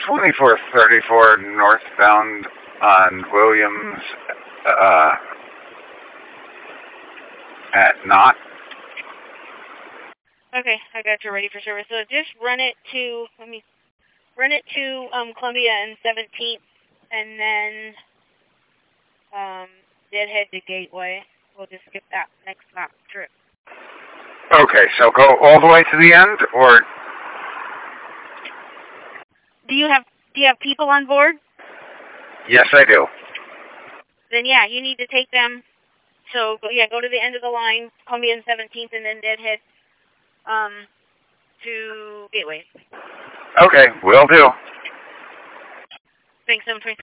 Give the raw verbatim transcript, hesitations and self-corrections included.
twenty-four thirty-four northbound on Williams uh, at Knott. Okay, I got you ready for service. So just run it to, let me, run it to um, Columbia and seventeenth, and then um, Deadhead to Gateway. We'll just skip that next lap trip. Okay, so go all the way to the end, or? Do you have do you have people on board? Yes, I do. Then yeah, you need to take them. So yeah, go to the end of the line, Columbia and seventeenth, and then Deadhead um, to Gateway. Okay, will do. Thanks, seven twenty.